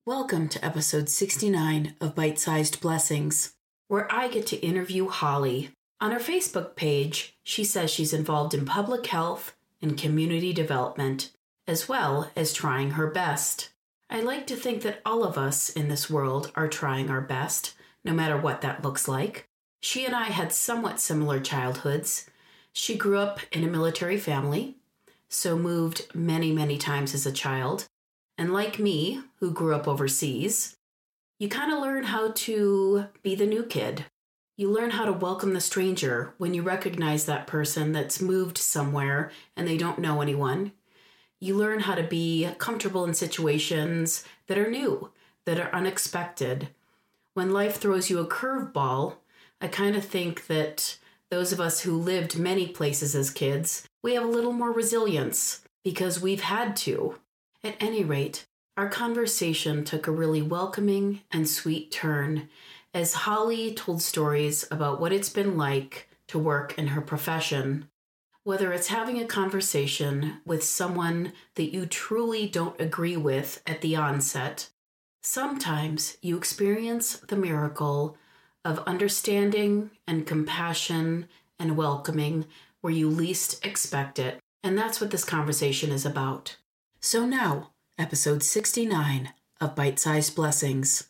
Welcome to episode 69 of Bite-Sized Blessings, where I get to interview Holly. On her Facebook page, she says she's involved in public health and community development, as well as trying her best. I like to think that all of us in this world are trying our best, no matter what that looks like. She and I had somewhat similar childhoods. She grew up in a military family, so moved many times as a child. And like me, who grew up overseas, you kind of learn how to be the new kid. You learn how to welcome the stranger when you recognize that person that's moved somewhere and they don't know anyone. You learn how to be comfortable in situations that are new, that are unexpected. When life throws you a curveball, I kind of think that those of us who lived many places as kids, we have a little more resilience because we've had to. At any rate, our conversation took a really welcoming and sweet turn as Holly told stories about what it's been like to work in her profession. Whether it's having a conversation with someone that you truly don't agree with at the onset, sometimes you experience the miracle of understanding and compassion and welcoming where you least expect it. And that's what this conversation is about. So now, episode 69 of Bite-Sized Blessings.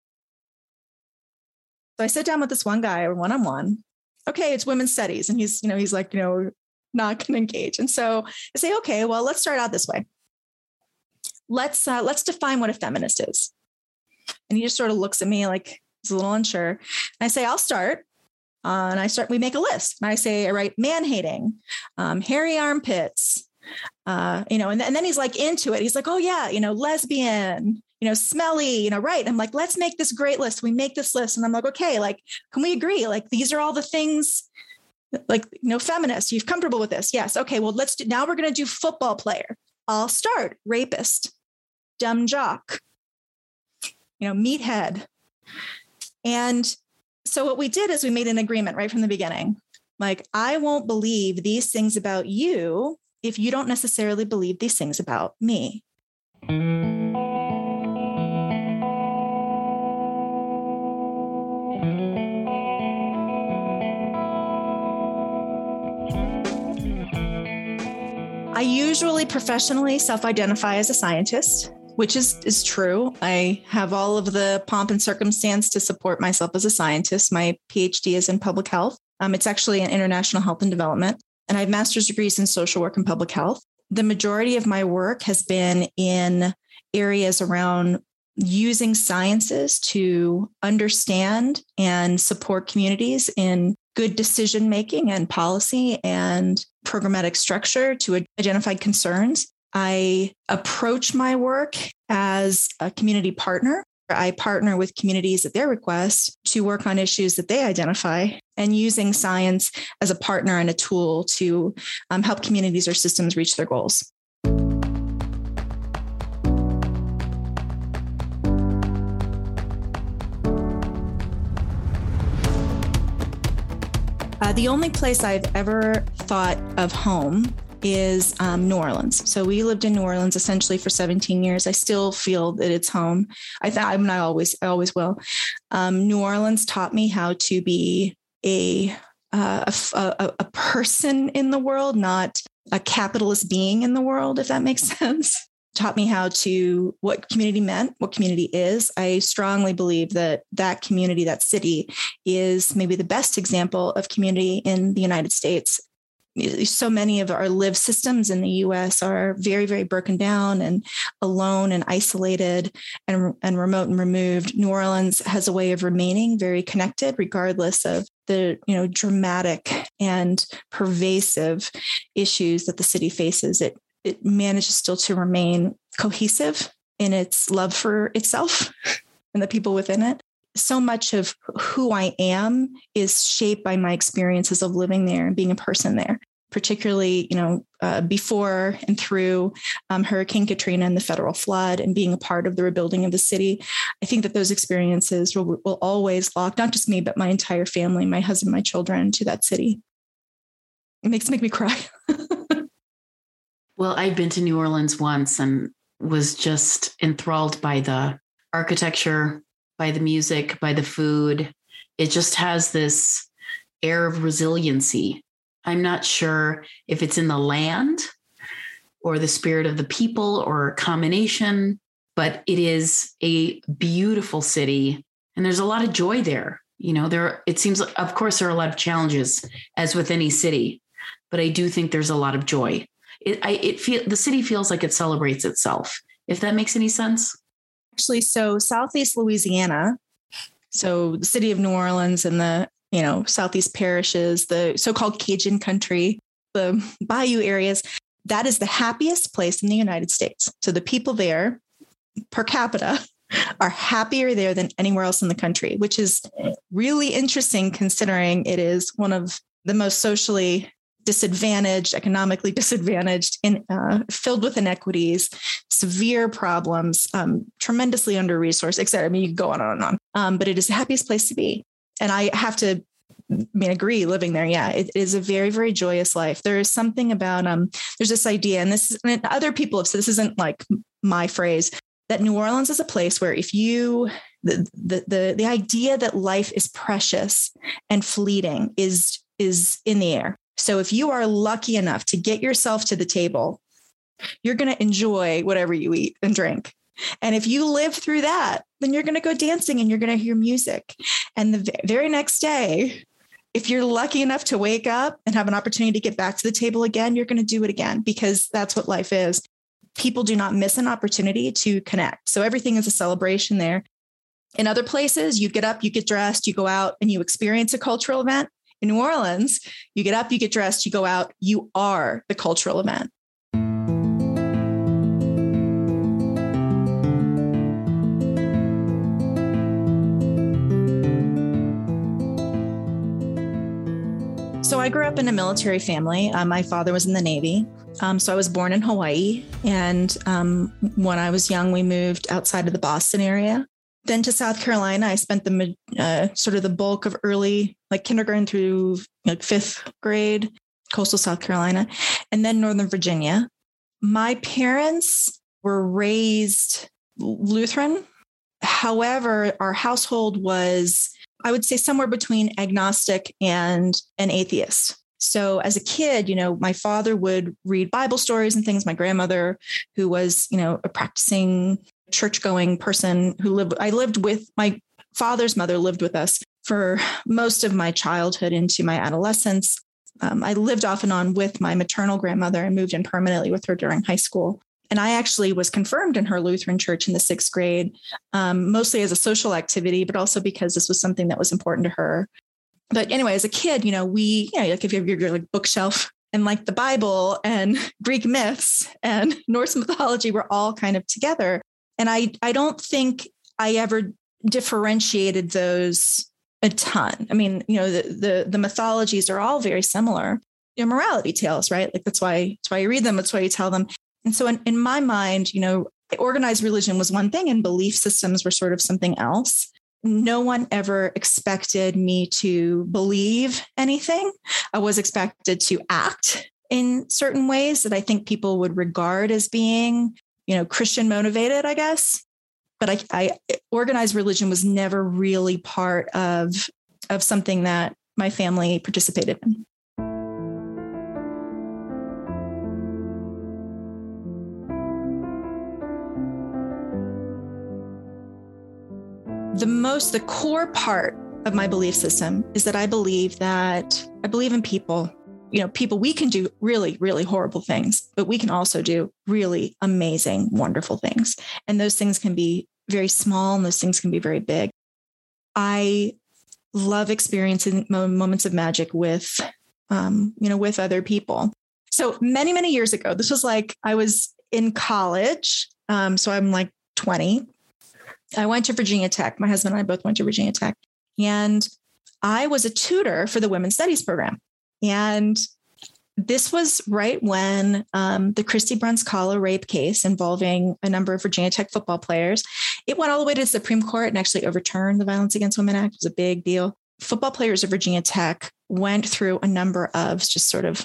So I sit down with this one guy one-on-one. Okay, it's women's studies. And he's like, not going to engage. And so I say, okay, well, let's start out this way. Let's define what a feminist is. And he just sort of looks at me like he's a little unsure. And I say, I'll start. We make a list. And I say, I write man-hating, hairy armpits, and then he's like into it. He's like, oh yeah, lesbian, smelly, right. I'm like, let's make this great list. We make this list. And I'm like, okay, like, can we agree? Like, these are all the things like, feminist, you're comfortable with this. Yes. Okay. Well, now we're going to do football player. I'll start rapist, dumb jock, meathead. And so what we did is we made an agreement right from the beginning. Like, I won't believe these things about you if you don't necessarily believe these things about me. I usually professionally self-identify as a scientist, which is true. I have all of the pomp and circumstance to support myself as a scientist. My PhD is in public health. It's actually in international health and development. And I have master's degrees in social work and public health. The majority of my work has been in areas around using sciences to understand and support communities in good decision-making and policy and programmatic structure to identify concerns. I approach my work as a community partner. I partner with communities at their request to work on issues that they identify, and using science as a partner and a tool to help communities or systems reach their goals. The only place I've ever thought of home is New Orleans. So we lived in New Orleans essentially for 17 years. I still feel that it's home. I always will. New Orleans taught me how to be a person in the world, not a capitalist being in the world, if that makes sense. Taught me what community meant, what community is. I strongly believe that community, that city, is maybe the best example of community in the United States. So many of our lived systems in the U.S. are very, very broken down and alone and isolated and remote and removed. New Orleans has a way of remaining very connected, regardless of the dramatic and pervasive issues that the city faces. It manages still to remain cohesive in its love for itself and the people within it. So much of who I am is shaped by my experiences of living there and being a person there, particularly, before and through Hurricane Katrina and the federal flood and being a part of the rebuilding of the city. I think that those experiences will always lock, not just me, but my entire family, my husband, my children, to that city. It makes me cry. Well, I've been to New Orleans once and was just enthralled by the architecture, by the music, by the food. It just has this air of resiliency. I'm not sure if it's in the land or the spirit of the people or a combination, but it is a beautiful city and there's a lot of joy there. It seems like, of course, there are a lot of challenges as with any city, but I do think there's a lot of joy. The city feels like it celebrates itself, if that makes any sense. Actually, so Southeast Louisiana, so the city of New Orleans and the, Southeast parishes, the so-called Cajun country, the bayou areas, that is the happiest place in the United States. So the people there per capita are happier there than anywhere else in the country, which is really interesting considering it is one of the most socially disadvantaged, economically disadvantaged, filled with inequities, severe problems, tremendously under-resourced, et cetera. I mean, you can go on and on. But it is the happiest place to be. And I have to agree living there. Yeah, it is a very, very joyous life. There is something about, there's this idea, and other people have said, this isn't like my phrase, that New Orleans is a place where if you, the idea that life is precious and fleeting is in the air. So if you are lucky enough to get yourself to the table, you're going to enjoy whatever you eat and drink. And if you live through that, then you're going to go dancing and you're going to hear music. And the very next day, if you're lucky enough to wake up and have an opportunity to get back to the table again, you're going to do it again because that's what life is. People do not miss an opportunity to connect. So everything is a celebration there. In other places, you get up, you get dressed, you go out and you experience a cultural event. In New Orleans, you get up, you get dressed, you go out, you are the cultural event. So I grew up in a military family. My father was in the Navy. So I was born in Hawaii. And when I was young, we moved outside of the Boston area. Then to South Carolina, I spent the bulk of early, like kindergarten through fifth grade, coastal South Carolina, and then Northern Virginia. My parents were raised Lutheran. However, our household was, I would say, somewhere between agnostic and an atheist. So as a kid, my father would read Bible stories and things. My grandmother, who was, a practicing church-going person I lived with, my father's mother lived with us for most of my childhood into my adolescence. I lived off and on with my maternal grandmother and moved in permanently with her during high school. And I actually was confirmed in her Lutheran church in the sixth grade, mostly as a social activity, but also because this was something that was important to her. But anyway, as a kid, like if you have your bookshelf and like the Bible and Greek myths and Norse mythology were all kind of together. And I don't think I ever differentiated those a ton. I mean, the mythologies are all very similar. Morality tales, right? Like that's why you read them. That's why you tell them. And so in my mind, organized religion was one thing and belief systems were sort of something else. No one ever expected me to believe anything. I was expected to act in certain ways that I think people would regard as being, Christian motivated, I guess. But I organized religion was never really part of something that my family participated in. The core part of my belief system is that I believe in people. People, we can do really, really horrible things, but we can also do really amazing, wonderful things. And those things can be very small and those things can be very big. I love experiencing moments of magic with other people. So many, many years ago, this was like I was in college. So I'm like 20. I went to Virginia Tech. My husband and I both went to Virginia Tech. And I was a tutor for the Women's Studies program. And this was right when the Christy Brunskala rape case involving a number of Virginia Tech football players, it went all the way to the Supreme Court and actually overturned the Violence Against Women Act. It was a big deal. Football players of Virginia Tech went through a number of just sort of,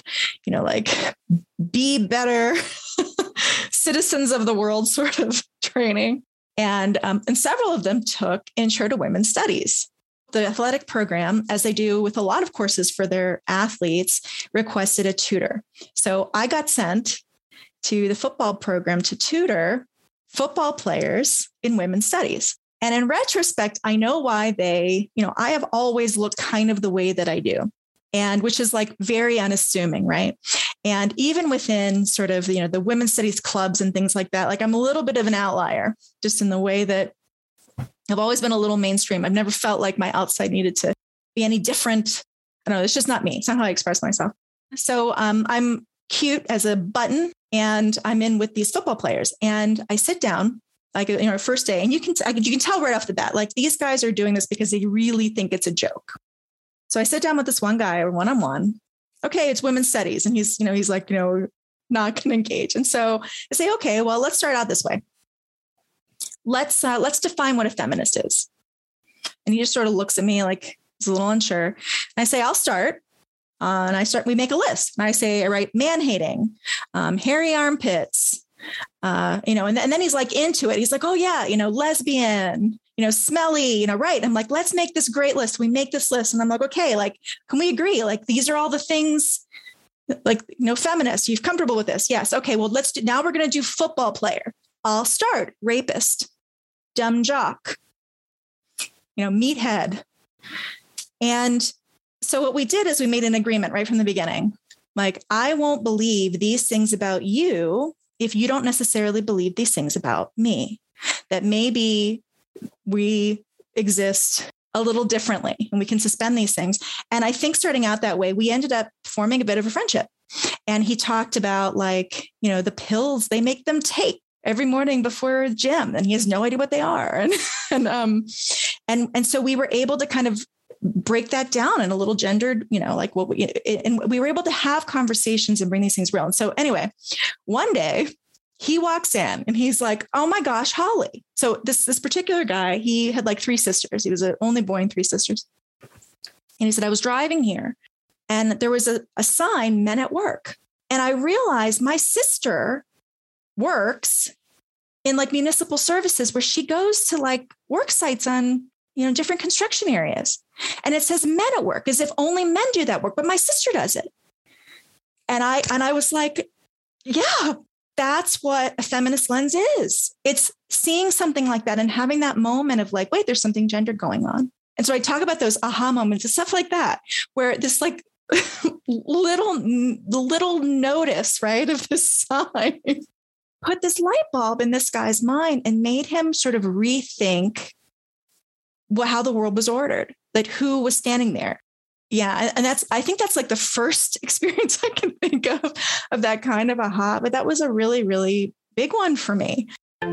be better citizens of the world sort of training. And several of them took Intro to Women's Studies. The athletic program, as they do with a lot of courses for their athletes, requested a tutor. So I got sent to the football program to tutor football players in women's studies. And in retrospect, I know why I have always looked kind of the way that I do, and which is like very unassuming, right? And even within sort of, the women's studies clubs and things like that, like I'm a little bit of an outlier just in the way that I've always been a little mainstream. I've never felt like my outside needed to be any different. I don't know. It's just not me. It's not how I express myself. So I'm cute as a button, and I'm in with these football players, and I sit down like, first day, and you can tell right off the bat, like these guys are doing this because they really think it's a joke. So I sit down with this one guy one-on-one. Okay, it's women's studies. And he's like, not going to engage. And so I say, okay, well, let's start out this way. Let's define what a feminist is. And he just sort of looks at me like he's a little unsure. And I say, I'll start. We make a list. And I write man-hating, hairy armpits, and then he's like into it. He's like, oh yeah, lesbian, smelly, right. I'm like, let's make this great list. We make this list. And I'm like, okay, like, can we agree? Like, these are all the things, like, feminist, you're comfortable with this? Yes. Okay. Well, now we're going to do football player. I'll start rapist, dumb jock, meathead. And so what we did is we made an agreement right from the beginning. Like, I won't believe these things about you if you don't necessarily believe these things about me, that maybe we exist a little differently and we can suspend these things. And I think starting out that way, we ended up forming a bit of a friendship. And he talked about like, the pills they make them take every morning before gym, and he has no idea what they are. And so we were able to kind of break that down in a little gendered, and we were able to have conversations and bring these things real. And so anyway, one day he walks in and he's like, oh my gosh, Holly. So this particular guy, he had like 3 sisters. He was the only boy and 3 sisters. And he said, I was driving here and there was a sign, men at work. And I realized my sister works in like municipal services where she goes to like work sites on, different construction areas. And it says men at work, as if only men do that work, but my sister does it. And I was like, yeah, that's what a feminist lens is. It's seeing something like that and having that moment of like, wait, there's something gendered going on. And so I talk about those aha moments and stuff like that, where this like little notice, right, of this sign put this light bulb in this guy's mind and made him sort of rethink how the world was ordered, like who was standing there. Yeah. And I think that's like the first experience I can think of that kind of aha, but that was a really, really big one for me.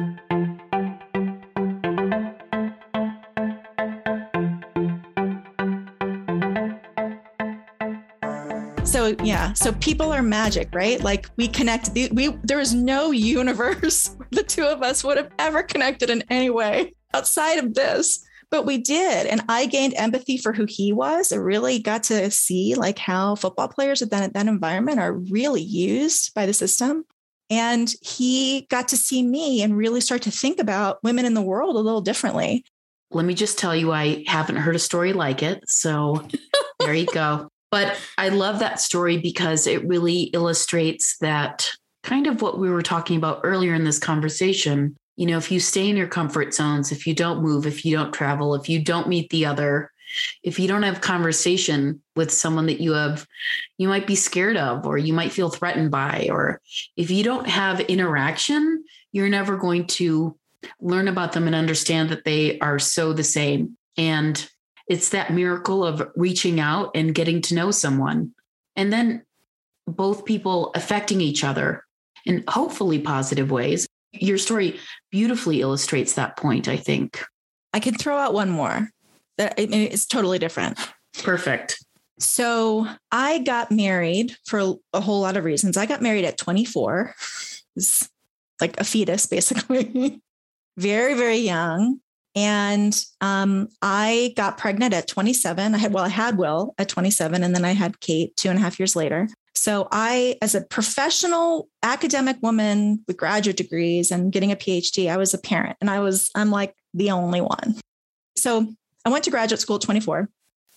So people are magic, right? Like we connect, there is no universe where the two of us would have ever connected in any way outside of this. But we did. And I gained empathy for who he was. I really got to see like how football players at that environment are really used by the system. And he got to see me and really start to think about women in the world a little differently. Let me just tell you, I haven't heard a story like it. So there you go. But I love that story because it really illustrates that kind of what we were talking about earlier in this conversation. If you stay in your comfort zones, if you don't move, if you don't travel, if you don't meet the other, if you don't have conversation with someone that you might be scared of, or you might feel threatened by, or if you don't have interaction, you're never going to learn about them and understand that they are so the same. And it's that miracle of reaching out and getting to know someone, and then both people affecting each other in hopefully positive ways. Your story beautifully illustrates that point, I think. I can throw out one more that it's totally different. Perfect. So I got married for a whole lot of reasons. I got married at 24. It's like a fetus, basically. Very, very young. And I got pregnant at 27. I had Will at 27, and then I had Kate 2.5 years later. So I, as a professional academic woman with graduate degrees and getting a PhD, I was a parent, and I'm like the only one. So I went to graduate school at 24.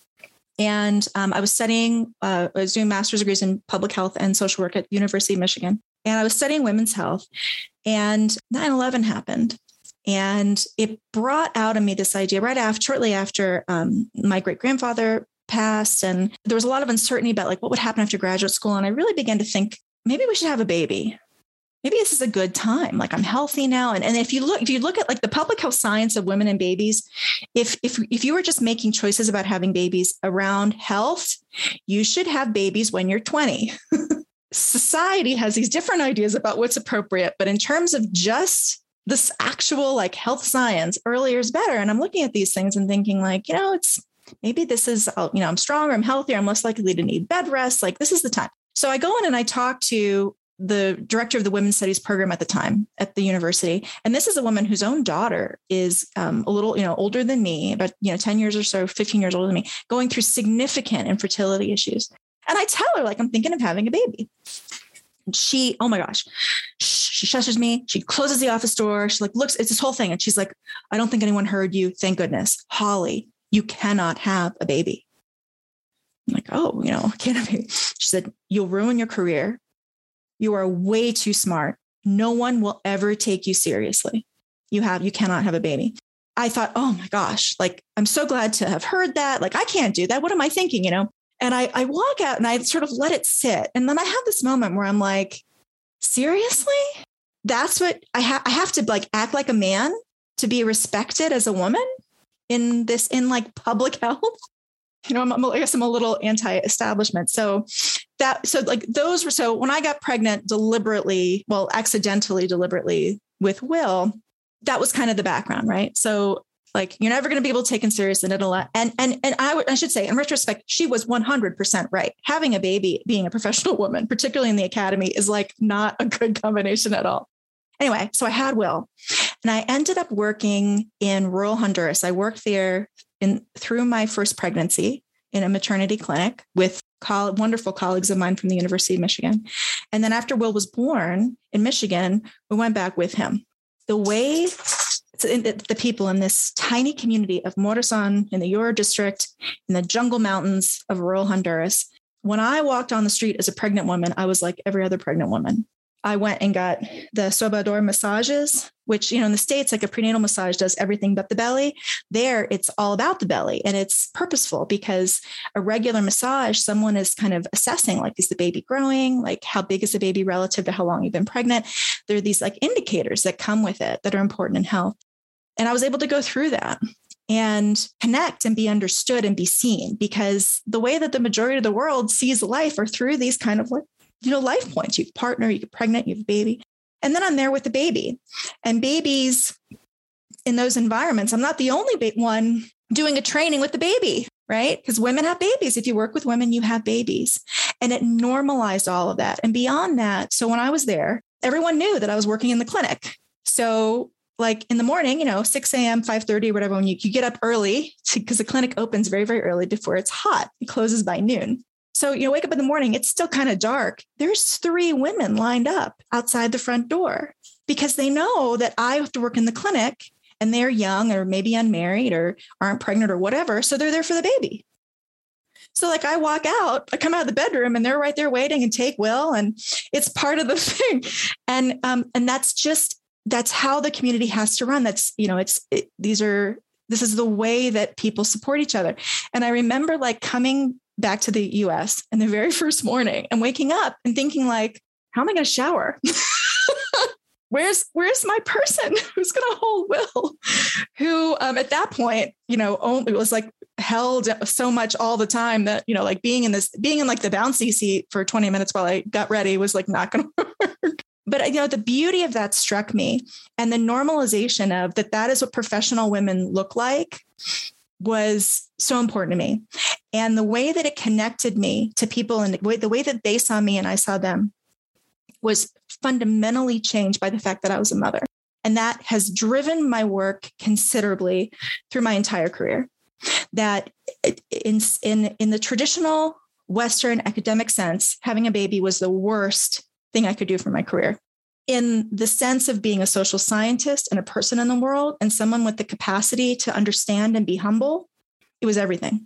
And I was studying, I was doing master's degrees in public health and social work at the University of Michigan. And I was studying women's health, and 9/11 happened. And it brought out of me this idea shortly after my great grandfather passed. And there was a lot of uncertainty about like what would happen after graduate school. And I really began to think, maybe we should have a baby. Maybe this is a good time. Like I'm healthy now. And if you look at like the public health science of women and babies, if you were just making choices about having babies around health, you should have babies when you're 20. Society has these different ideas about what's appropriate, but in terms of just this actual like health science, earlier is better. And I'm looking at these things and thinking like, maybe this is, I'm stronger, I'm healthier, I'm less likely to need bed rest. Like this is the time. So I go in and I talk to the director of the women's studies program at the time at the university. And this is a woman whose own daughter is a little, older than me, about, 10 years or so, 15 years older than me, going through significant infertility issues. And I tell her, like, I'm thinking of having a baby. And she, oh my gosh, she shushes me. She closes the office door. She like looks, it's this whole thing. And she's like, I don't think anyone heard you. Thank goodness. Holly, you cannot have a baby. I'm like, oh, I can't have a baby. She said, you'll ruin your career. You are way too smart. No one will ever take you seriously. You cannot have a baby. I thought, oh my gosh, like, I'm so glad to have heard that. Like, I can't do that. What am I thinking? And I walk out and I sort of let it sit. And then I have this moment where I'm like, seriously? That's what I have to like act like a man to be respected as a woman in like public health. I guess I'm a little anti-establishment. So when I got pregnant accidentally deliberately with Will, that was kind of the background, right? So like, you're never going to be able to take him seriously. And I should say, in retrospect, she was 100% right. Having a baby, being a professional woman, particularly in the academy, is like not a good combination at all. Anyway, so I had Will, and I ended up working in rural Honduras. I worked there through my first pregnancy in a maternity clinic with wonderful colleagues of mine from the University of Michigan. And then after Will was born in Michigan, we went back with him. The people in this tiny community of Morazan in the Yura district, in the jungle mountains of rural Honduras, when I walked on the street as a pregnant woman, I was like every other pregnant woman. I went and got the Sobador massages, which, in the States, like a prenatal massage does everything but the belly. There, it's all about the belly, and it's purposeful because a regular massage, someone is kind of assessing, like, is the baby growing? Like, how big is the baby relative to how long you've been pregnant? There are these like indicators that come with it that are important in health. And I was able to go through that and connect and be understood and be seen, because the way that the majority of the world sees life are through these kind of like, life points. You have a partner, you get pregnant, you have a baby. And then I'm there with the baby. And babies in those environments, I'm not the only one doing a training with the baby, right? Because women have babies. If you work with women, you have babies. And it normalized all of that. And beyond that, so when I was there, everyone knew that I was working in the clinic. So like in the morning, 6 a.m., 5:30, whatever, when you get up early, because the clinic opens very, very early before it's hot. It closes by noon. So wake up in the morning, it's still kind of dark. There's 3 women lined up outside the front door because they know that I have to work in the clinic and they're young or maybe unmarried or aren't pregnant or whatever. So they're there for the baby. So like I walk out, I come out of the bedroom and they're right there waiting and take Will. And it's part of the thing. And that's how the community has to run. That's, this is the way that people support each other. And I remember like coming back to the US and the very first morning and waking up and thinking like, how am I going to shower? Where's my person who's going to hold Will, who at that point, only was like held so much all the time that, like being in like the bouncy seat for 20 minutes while I got ready was like not going to work. But, the beauty of that struck me, and the normalization of that is what professional women look like was so important to me. And the way that it connected me to people and the way that they saw me and I saw them was fundamentally changed by the fact that I was a mother. And that has driven my work considerably through my entire career. That in the traditional Western academic sense, having a baby was the worst thing I could do for my career. In the sense of being a social scientist and a person in the world and someone with the capacity to understand and be humble, it was everything.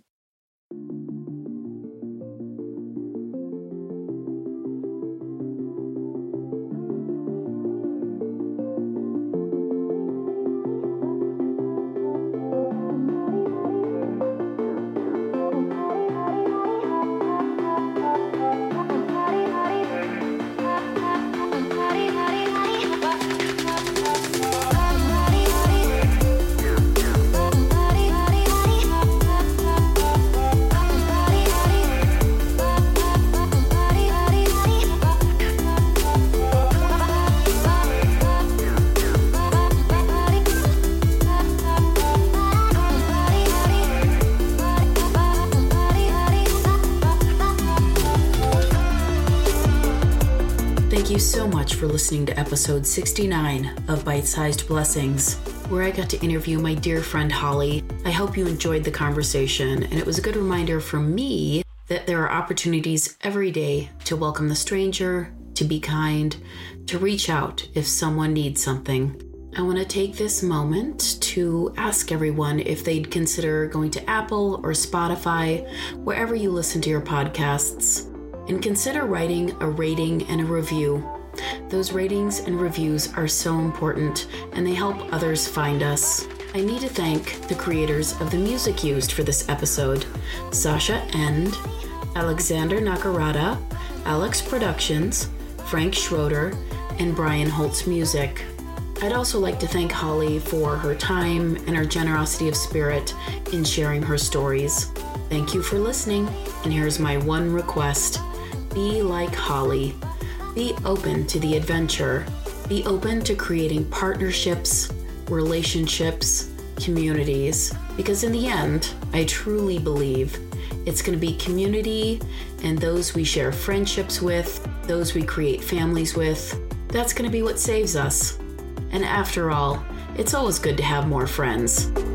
Thank you so much for listening to episode 69 of Bite-Sized Blessings, where I got to interview my dear friend Holly. I hope you enjoyed the conversation, and it was a good reminder for me that there are opportunities every day to welcome the stranger, to be kind, to reach out if someone needs something. I want to take this moment to ask everyone if they'd consider going to Apple or Spotify, wherever you listen to your podcasts, and consider writing a rating and a review. Those ratings and reviews are so important, and they help others find us. I need to thank the creators of the music used for this episode: Sasha End, Alexander Nakarada, Alex Productions, Frank Schroeder, and Brian Holtz Music. I'd also like to thank Holly for her time and her generosity of spirit in sharing her stories. Thank you for listening, and here's my one request. Be like Holly. Be open to the adventure. Be open to creating partnerships, relationships, communities. Because in the end, I truly believe it's going to be community and those we share friendships with, those we create families with. That's going to be what saves us. And after all, it's always good to have more friends.